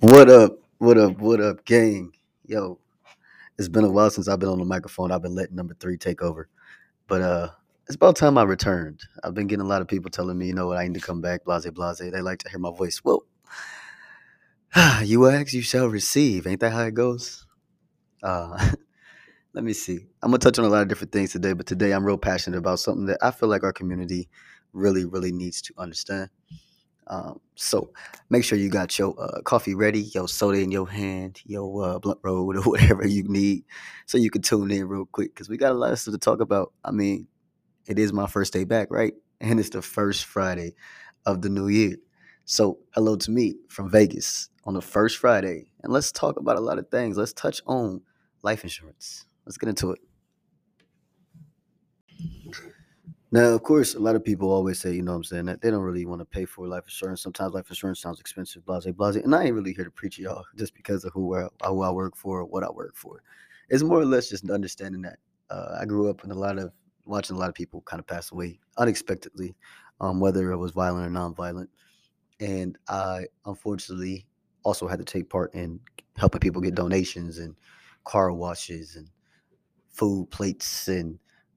What up? What up? What up, gang? Yo, it's been a while since I've been on the microphone. I've been letting number three take over. But it's about time I returned. I've been getting a lot of people telling me, what, I need to come back, blase blase. They like to hear my voice. Well, you ask, you shall receive. Ain't that how it goes? Uh let me see. I'm gonna touch on a lot of different things today, but today I'm real passionate about something that I feel like our community really, really needs to understand. So make sure you got your coffee ready, your soda in your hand, your blunt roll, or whatever you need, so you can tune in real quick because we got a lot of stuff to talk about. I mean, it is my first day back, right? And it's the first Friday of the new year. So hello to me from Vegas on the first Friday, and let's talk about a lot of things. Let's touch on life insurance. Let's get into it. Now, of course, a lot of people always say, what I'm saying, that they don't really want to pay for life insurance. Sometimes life insurance sounds expensive, blase, blase. And I ain't really here to preach to y'all just because of who I work for or what I work for. It's more or less just understanding that I grew up in watching a lot of people kind of pass away unexpectedly, whether it was violent or non-violent. And I, unfortunately, also had to take part in helping people get donations and car washes and food plates and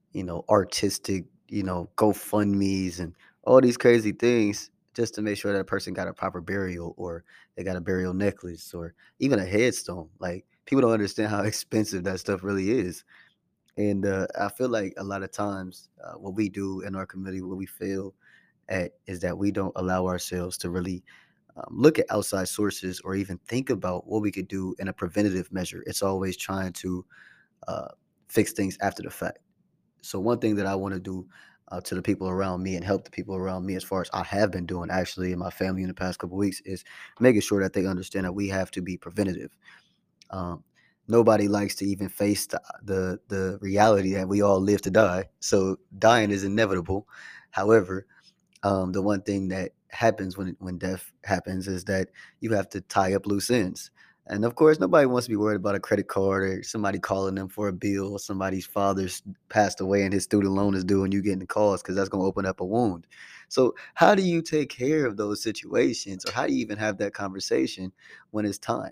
artistic GoFundmes and all these crazy things just to make sure that a person got a proper burial or they got a burial necklace or even a headstone. Like people don't understand how expensive that stuff really is. And I feel like a lot of times what we do in our community, what we fail at is that we don't allow ourselves to really look at outside sources or even think about what we could do in a preventative measure. It's always trying to uh, fix things after the fact. So one thing that I want to do to the people around me and help the people around me, as far as I have been doing actually in my family in the past couple weeks, is making sure that they understand that we have to be preventative. Um, Nobody likes to even face the reality that we all live to die. So dying is inevitable. However, the one thing that happens when death happens is that you have to tie up loose ends. And of course, nobody wants to be worried about a credit card or somebody calling them for a bill or somebody's father's passed away and his student loan is due and you getting calls because that's going to open up a wound. So, how do you take care of those situations or how do you even have that conversation when it's time?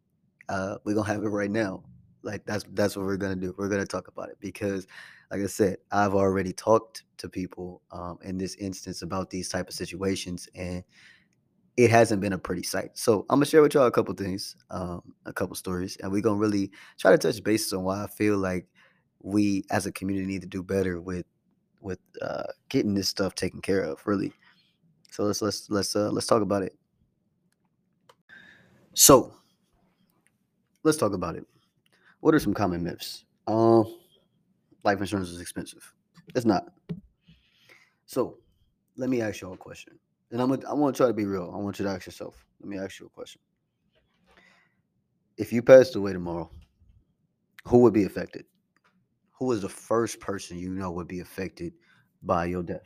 We're gonna have it right now. Like that's what we're gonna do. We're gonna talk about it because, like I said, I've already talked to people in this instance about these type of situations, and it hasn't been a pretty sight. So I'm gonna share with y'all a couple things, a couple stories, and we're gonna really try to touch bases on why I feel like we as a community need to do better with getting this stuff taken care of. Really. So let's talk about it. So let's talk about it. What are some common myths? Life insurance is expensive. It's not. So let me ask y'all a question. And I want to try to be real. I want you to ask yourself. Let me ask you a question. If you passed away tomorrow, who would be affected? Who is the first person you know would be affected by your death?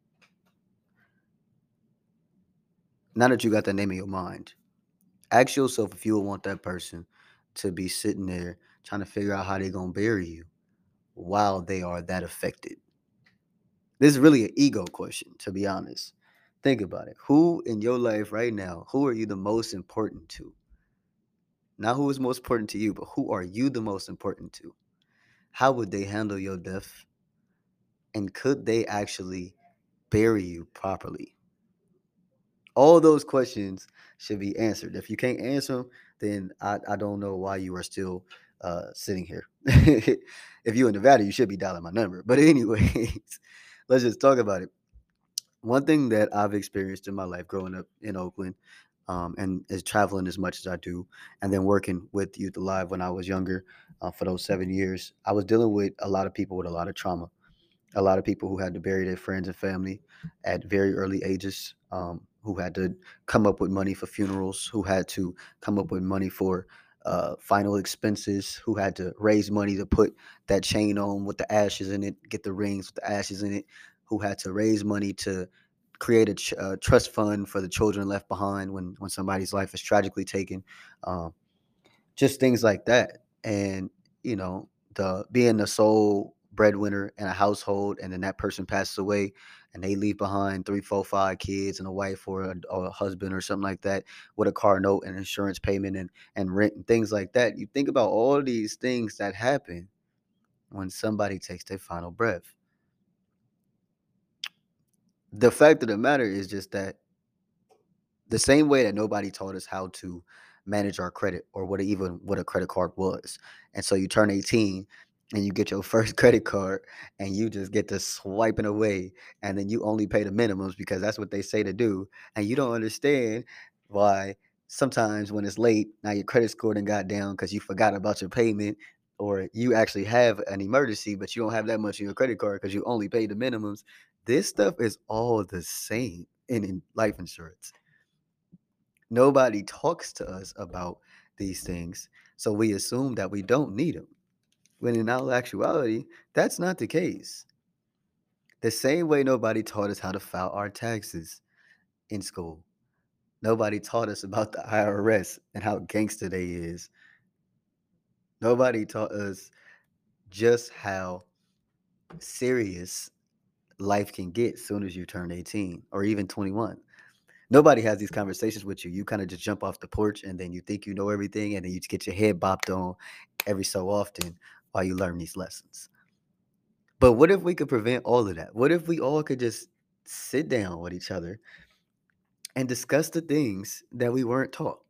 Now that you got that name in your mind, ask yourself if you would want that person to be sitting there trying to figure out how they're gonna bury you while they are that affected. This is really an ego question, to be honest. Think about it. Who in your life right now, who are you the most important to? Not who is most important to you, but who are you the most important to? How would they handle your death? And could they actually bury you properly? All those questions should be answered. If you can't answer them, then I don't know why you are still sitting here. If you're in Nevada, you should be dialing my number. But anyways, let's just talk about it. One thing that I've experienced in my life growing up in Oakland, and is traveling as much as I do, and then working with Youth Alive when I was younger for those 7 years, I was dealing with a lot of people with a lot of trauma, a lot of people who had to bury their friends and family at very early ages, who had to come up with money for funerals, who had to come up with money for final expenses, who had to raise money to put that chain on with the ashes in it, get the rings with the ashes in it, who had to raise money to create a trust fund for the children left behind when somebody's life is tragically taken, just things like that. And the being the sole breadwinner in a household, and then that person passes away, and they leave behind 3, 4, 5 kids and a wife or a husband or something like that with a car note and insurance payment and rent and things like that. You think about all these things that happen when somebody takes their final breath. The fact of the matter is just that the same way that nobody taught us how to manage our credit or what a credit card was. And so you turn 18 and you get your first credit card and you just get to swiping away, and then you only pay the minimums because that's what they say to do. And you don't understand why sometimes when it's late, now your credit score done got down because you forgot about your payment, or you actually have an emergency, but you don't have that much in your credit card because you only paid the minimums. This stuff is all the same in life insurance. Nobody talks to us about these things, so we assume that we don't need them. When in all actuality, that's not the case. The same way nobody taught us how to file our taxes in school. Nobody taught us about the IRS and how gangster they is. Nobody taught us just how serious life can get as soon as you turn 18 or even 21. Nobody has these conversations with you. You kind of just jump off the porch and then you think you know everything, and then you get your head bopped on every so often while you learn these lessons. But what if we could prevent all of that? What if we all could just sit down with each other and discuss the things that we weren't taught?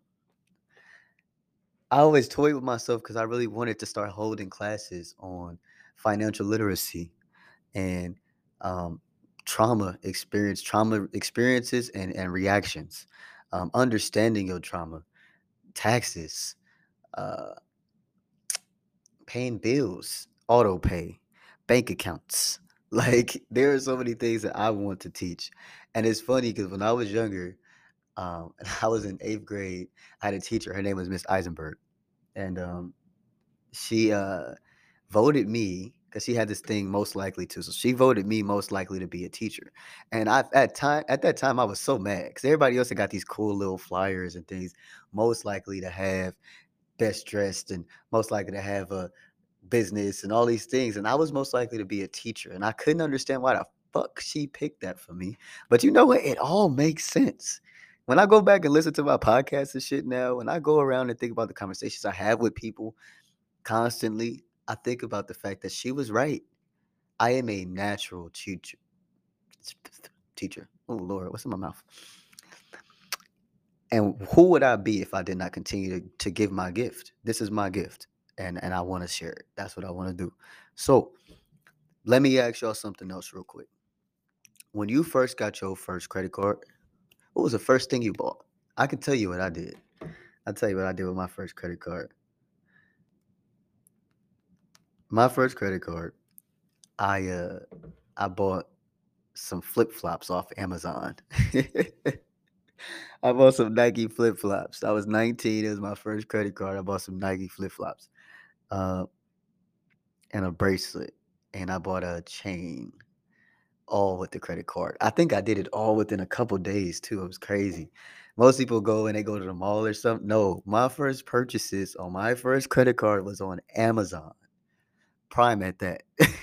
I always toyed with myself because I really wanted to start holding classes on financial literacy and um, trauma experiences and reactions, understanding your trauma, taxes, uh, paying bills, auto pay, bank accounts. Like there are so many things that I want to teach. And it's funny because when I was younger, and I was in 8th grade, I had a teacher. Her name was Miss Eisenberg. And she voted me because she had this thing most likely to. So she voted me most likely to be a teacher. And at that time I was so mad because everybody else had got these cool little flyers and things, most likely to have best dressed and most likely to have a business and all these things. And I was most likely to be a teacher. And I couldn't understand why the fuck she picked that for me. But you know what? It all makes sense. When I go back and listen to my podcasts and shit now, when I go around and think about the conversations I have with people constantly, I think about the fact that she was right. I am a natural teacher. Oh Lord, what's in my mouth? And who would I be if I did not continue to give my gift? This is my gift, and I want to share it. That's what I want to do. So let me ask y'all something else real quick. When you first got your first credit card, what was the first thing you bought? I can tell you what I did. I'll tell you what I did with my first credit card. My first credit card, I uh I bought some flip flops off Amazon. I bought some Nike flip flops. I was 19. It was my first credit card. I bought some Nike flip flops, uh, and a bracelet, and I bought a chain, all with the credit card. I think I did it all within a couple days too. It was crazy. Most people go and they go to the mall or something. No, my first purchases on my first credit card was on Amazon Prime at that.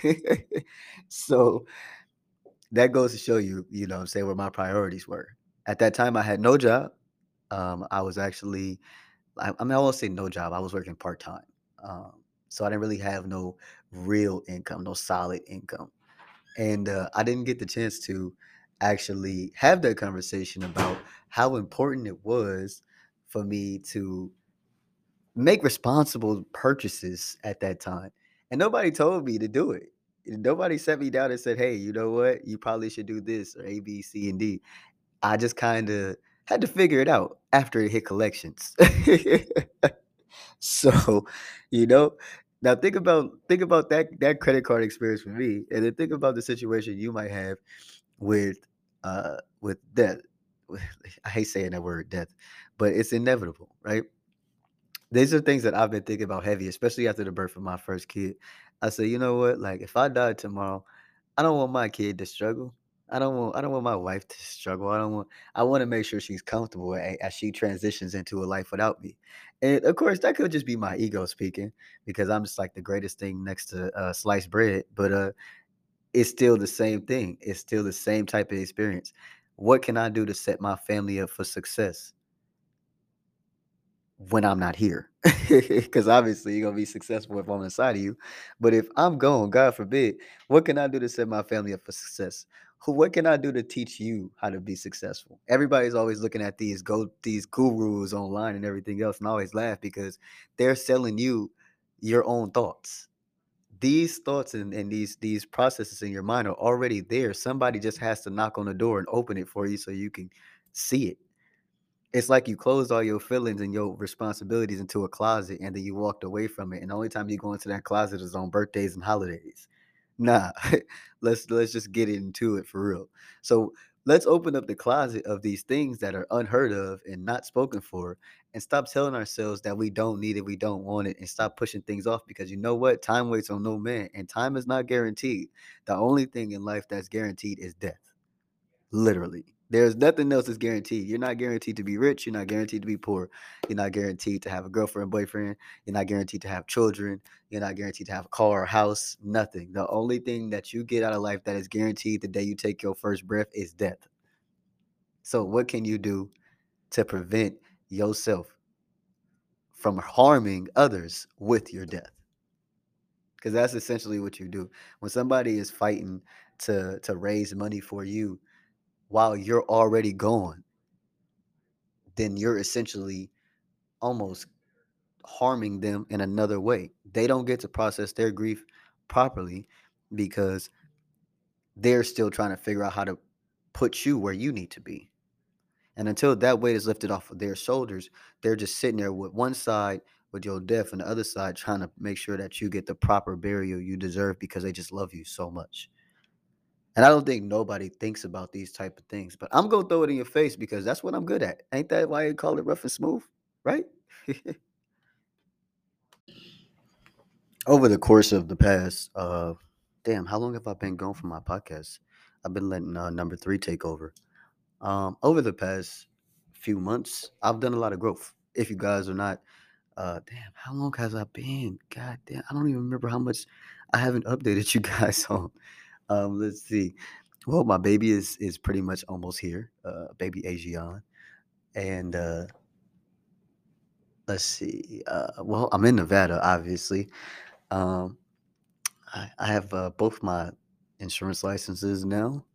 So that goes to show you, you know what I'm saying, where my priorities were. At that time, I had no job. I was actually, I mean, I won't say no job. I was working part time. Um, so I didn't really have no real income, no solid income. And I didn't get the chance to actually have that conversation about how important it was for me to make responsible purchases at that time. And nobody told me to do it. Nobody set me down and said, hey, you know what? You probably should do this or A, B, C, and D. I just kind of had to figure it out after it hit collections. So, you know, now think about that credit card experience for me, and then think about the situation you might have with death. I hate saying that word death, but it's inevitable, right? These are things that I've been thinking about heavy, especially after the birth of my first kid. I said, you know what? Like, if I died tomorrow, I don't want my kid to struggle. I don't want my wife to struggle. I want to make sure she's comfortable as she transitions into a life without me. And of course, that could just be my ego speaking because I'm just like the greatest thing next to sliced bread. But it's still the same thing. It's still the same type of experience. What can I do to set my family up for success when I'm not here? Because obviously you're gonna be successful if I'm inside of you. But if I'm gone, God forbid, what can I do to set my family up for success? What can I do to teach you how to be successful? Everybody's always looking at these gurus online and everything else, and I always laugh because they're selling you your own thoughts. These thoughts and these processes in your mind are already there. Somebody just has to knock on the door and open it for you so you can see it. It's like you closed all your feelings and your responsibilities into a closet and then you walked away from it. And the only time you go into that closet is on birthdays and holidays. Nah, let's just get into it for real. So let's open up the closet of these things that are unheard of and not spoken for, and stop telling ourselves that we don't need it, we don't want it, and stop pushing things off because you know what? Time waits on no man, and time is not guaranteed. The only thing in life that's guaranteed is death. Literally. There's nothing else that's guaranteed. You're not guaranteed to be rich. You're not guaranteed to be poor. You're not guaranteed to have a girlfriend, boyfriend. You're not guaranteed to have children. You're not guaranteed to have a car or house. Nothing. The only thing that you get out of life that is guaranteed the day you take your first breath is death. So, what can you do to prevent yourself from harming others with your death? Because that's essentially what you do. When somebody is fighting to raise money for you while you're already gone, then you're essentially almost harming them in another way. They don't get to process their grief properly because they're still trying to figure out how to put you where you need to be. And until that weight is lifted off of their shoulders, they're just sitting there with one side with your death and the other side trying to make sure that you get the proper burial you deserve because they just love you so much. And I don't think nobody thinks about these type of things, but I'm gonna throw it in your face because that's what I'm good at. Ain't that why you call it rough and smooth? Right? Over the course of the past, damn, how long have I been gone from my podcast? I've been letting number three take over. Over the past few months, I've done a lot of growth. If you guys are not, damn, how long has I been? God damn, I don't even remember how much I haven't updated you guys on. Let's see. Well, my baby is pretty much almost here, baby Asian, and let's see. Well, I'm in Nevada, obviously. Um, I have both my insurance licenses now,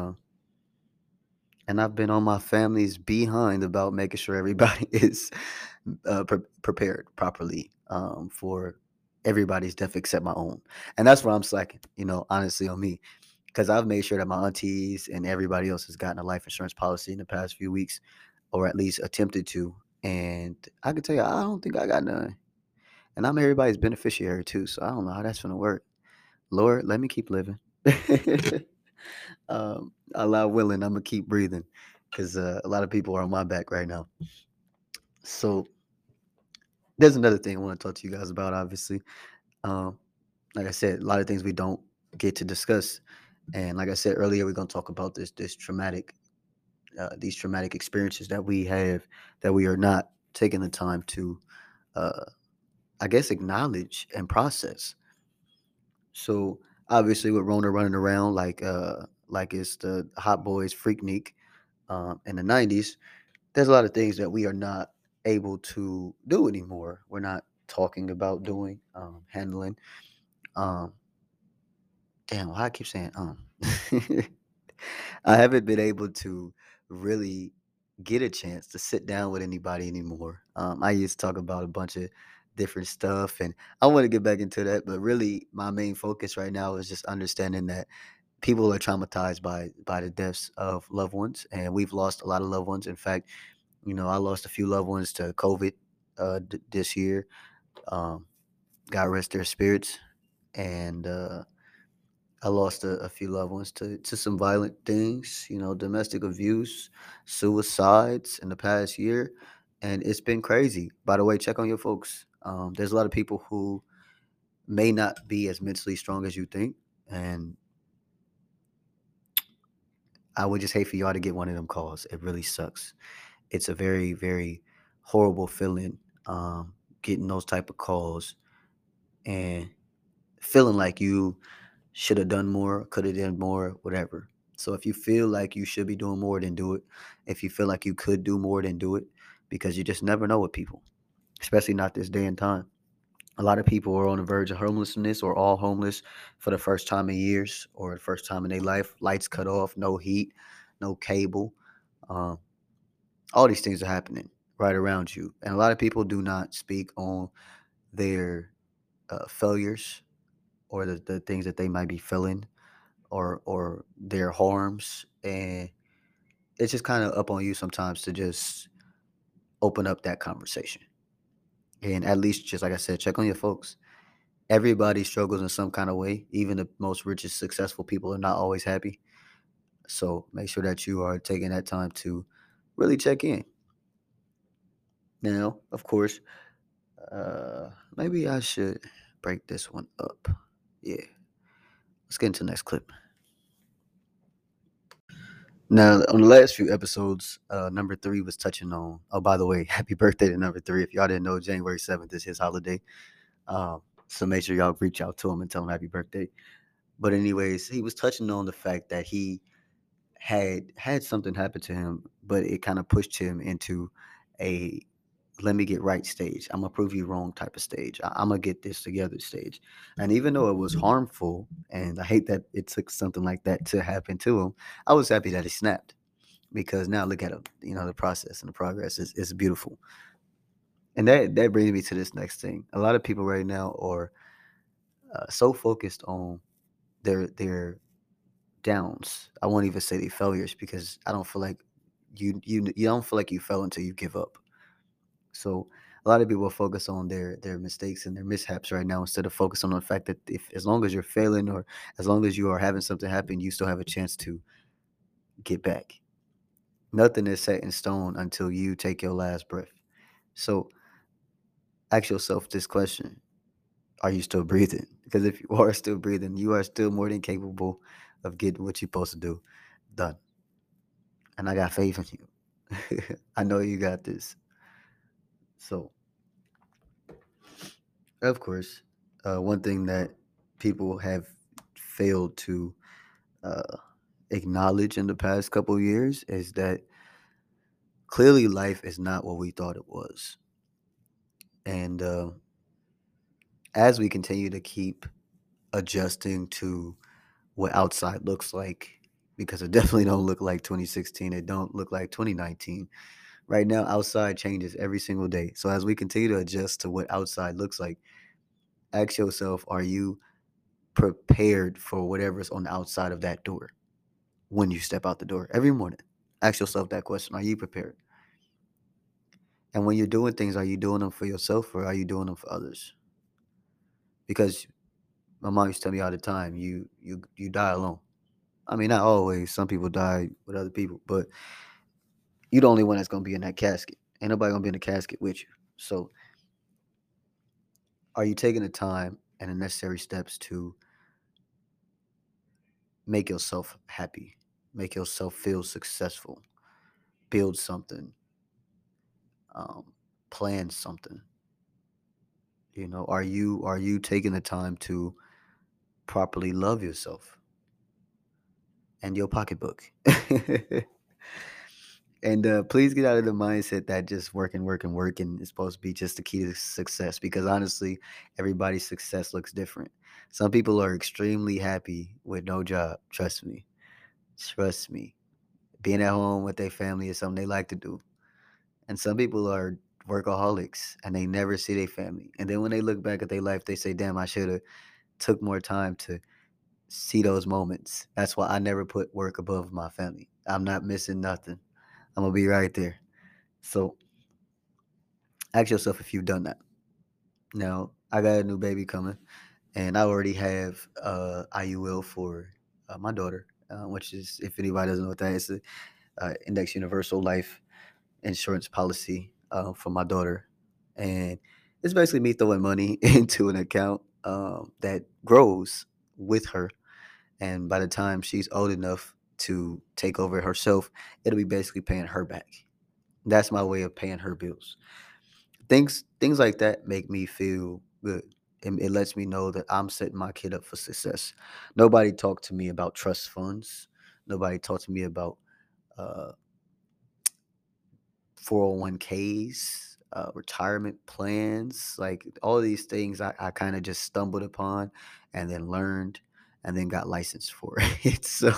and I've been on my family's behind about making sure everybody is prepared properly for everybody's death except my own. And that's where I'm slacking, honestly, on me. Because I've made sure that my aunties and everybody else has gotten a life insurance policy in the past few weeks, or at least attempted to. And I can tell you, I don't think I got none. And I'm everybody's beneficiary too, so I don't know how that's gonna work. Lord, let me keep living. Allah willing, I'm gonna keep breathing because a lot of people are on my back right now. So there's another thing I want to talk to you guys about. Obviously, um, like I said, a lot of things we don't get to discuss, and like I said earlier, we're gonna talk about these traumatic experiences that we have that we are not taking the time to, uh, I guess, acknowledge and process. So obviously, with Rona running around like it's the Hot Boys Freaknik in the '90s, there's a lot of things that we are not able to do anymore. We're not talking about doing, handling. Um, damn, why I keep saying I haven't been able to really get a chance to sit down with anybody anymore. I used to talk about a bunch of different stuff, and I want to get back into that. But really, my main focus right now is just understanding that people are traumatized by the deaths of loved ones, and we've lost a lot of loved ones. In fact, I lost a few loved ones to COVID this year. Um, God rest their spirits, and I lost a few loved ones to some violent things, domestic abuse, suicides in the past year, and it's been crazy. By the way, check on your folks. There's a lot of people who may not be as mentally strong as you think, and I would just hate for y'all to get one of them calls. It really sucks. It's a very, very horrible feeling, getting those type of calls and feeling like you should have done more, could have done more, whatever. So if you feel like you should be doing more, then do it. If you feel like you could do more, then do it, because you just never know with people, especially not this day and time. A lot of people are on the verge of homelessness or all homeless for the first time in years or the first time in their life. Lights cut off, no heat, no cable. Um, all these things are happening right around you. And a lot of people do not speak on their failures or the things that they might be feeling or their harms. And it's just kind of up on you sometimes to just open up that conversation. And at least, just like I said, check on your folks. Everybody struggles in some kind of way. Even the most richest, successful people are not always happy. So make sure that you are taking that time to really check in. Now, of course, maybe I should break this one up. Yeah. Let's get into the next clip. Now, on the last few episodes, number three was touching on. Oh, by the way, happy birthday to number three. If y'all didn't know, January 7th is his holiday. So make sure y'all reach out to him and tell him happy birthday. But anyways, he was touching on the fact that he had something happen to him, but it kind of pushed him into a let me get right stage. I'm gonna prove you wrong type of stage. I'm gonna get this together stage. And even though it was harmful, and I hate that it took something like that to happen to him, I was happy that he snapped because now look at him. You know, the process and the progress is beautiful. And that brings me to this next thing. A lot of people right now are so focused on their downs. I won't even say they failures because I don't feel like you don't feel like you fell until you give up. So a lot of people focus on their mistakes and their mishaps right now instead of focusing on the fact that if as long as you're failing or as long as you are having something happen, you still have a chance to get back. Nothing is set in stone until you take your last breath. So ask yourself this question: are you still breathing? Because if you are still breathing, you are still more than capable of getting what you're supposed to do done. And I got faith in you. I know you got this. So, of course, one thing that people have failed to uh, acknowledge in the past couple of years is that clearly life is not what we thought it was. And as we continue to keep adjusting to what outside looks like, because it definitely don't look like 2016, it don't look like 2019. Right now, outside changes every single day. So as we continue to adjust to what outside looks like, ask yourself, are you prepared for whatever's on the outside of that door when you step out the door every morning? Ask yourself that question. Are you prepared? And when you're doing things, are you doing them for yourself or are you doing them for others? Because my mom used to tell me all the time, you die alone. I mean, not always. Some people die with other people, but you're the only one that's gonna be in that casket. Ain't nobody gonna be in the casket with you. So are you taking the time and the necessary steps to make yourself happy, make yourself feel successful, build something, um, plan something? You know, are you taking the time to properly love yourself and your pocketbook? And please get out of the mindset that just working, working, working is supposed to be just the key to success. Because honestly, everybody's success looks different. Some people are extremely happy with no job. Trust me. Trust me. Being at home with their family is something they like to do. And some people are workaholics and they never see their family. And then when they look back at their life, they say, "Damn, I should have took more time to see those moments." That's why I never put work above my family. I'm not missing nothing. I'm gonna be right there. So ask yourself if you've done that. Now, I got a new baby coming, and I already have IUL for my daughter, which is, if anybody doesn't know what that is, a Index Universal Life Insurance policy for my daughter, and it's basically me throwing money into an account that grows with her, and by the time she's old enough. to take over herself, it'll be basically paying her back. That's my way of paying her bills. Things like that make me feel good. It lets me know that I'm setting my kid up for success. Nobody talked to me about trust funds. Nobody talked to me about uh, 401ks, retirement plans, like all of these things I kind of just stumbled upon and then learned and then got licensed for it. So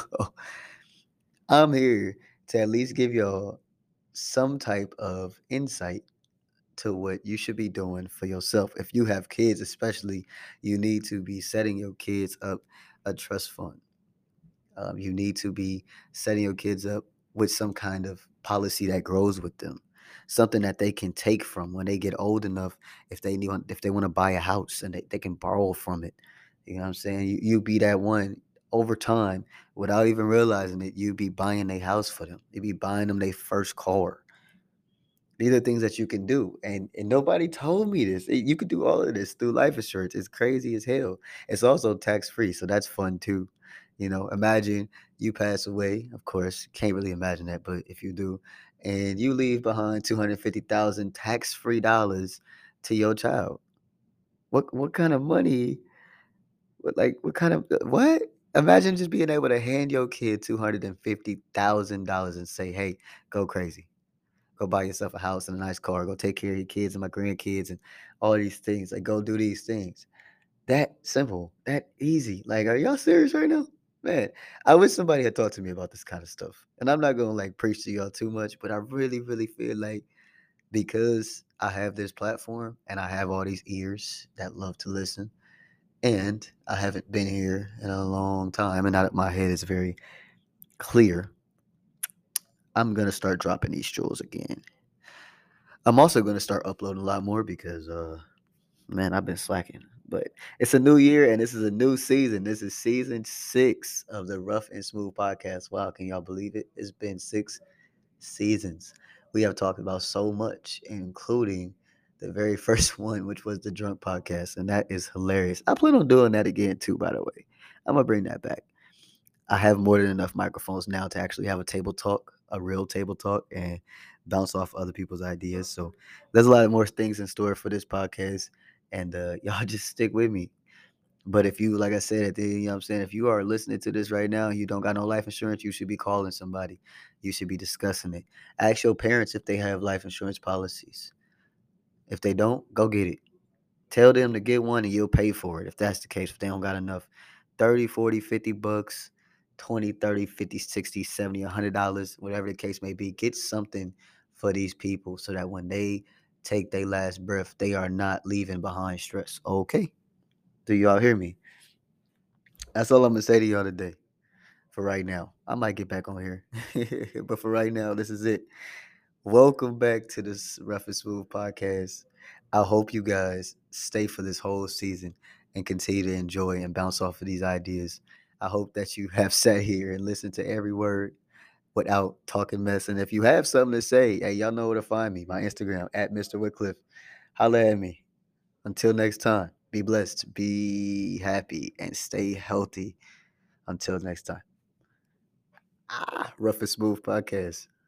I'm here to at least give y'all some type of insight to what you should be doing for yourself. If you have kids, especially, you need to be setting your kids up a trust fund. You need to be setting your kids up with some kind of policy that grows with them, something that they can take from when they get old enough. If they want to buy a house and they can borrow from it, you know what I'm saying? You be that one over time without even realizing it. You be buying a house for them. You be buying them their first car. These are things that you can do, and nobody told me this. You could do all of this through life insurance. It's crazy as hell. It's also tax free, so that's fun too. Imagine you pass away. Of course, can't really imagine that, but if you do, and you leave behind 250,000 tax free dollars to your child, what kind of money? What kind of what? Imagine just being able to hand your kid $250,000 and say, "Hey, go crazy." Go buy yourself a house and a nice car. Go take care of your kids and my grandkids and all these things. Like, go do these things. That simple, that easy. Like, are y'all serious right now? Man, I wish somebody had talked to me about this kind of stuff. And I'm not gonna like preach to y'all too much, but I really, really feel like because I have this platform and I have all these ears that love to listen, and I haven't been here in a long time, and now that my head is very clear, I'm gonna start dropping these jewels again. I'm also gonna start uploading a lot more because man, I've been slacking. But it's a new year and this is a new season. This is season 6 of the Rough and Smooth podcast. Wow, can y'all believe it? It's been 6 seasons. We have talked about so much, including the very first one, which was the drunk podcast, and that is hilarious. I plan on doing that again too, by the way. I'm gonna bring that back. I have more than enough microphones now to actually have a table talk, a real table talk, and bounce off other people's ideas. So there's a lot more things in store for this podcast, and y'all just stick with me. But if you, like I said, you know what I'm saying, if you are listening to this right now and you don't got no life insurance, you should be calling somebody. You should be discussing it. Ask your parents if they have life insurance policies. If they don't, go get it. Tell them to get one and you'll pay for it if that's the case. If they don't got enough 30, 40, $50, 20, 30, 50, 60, 70, $100, whatever the case may be, get something for these people so that when they take their last breath, they are not leaving behind stress. Okay. Do y'all hear me? That's all I'm going to say to y'all today for right now. I might get back on here. But for right now, this is it. Welcome back to this Rough and Smooth podcast. I hope you guys stay for this whole season and continue to enjoy and bounce off of these ideas. I hope that you have sat here and listened to every word without talking mess. And if you have something to say, hey, y'all know where to find me. My Instagram at Mr. Wycliffe. Holla at me. Until next time, be blessed, be happy, and stay healthy. Until next time. Rough and Smooth podcast.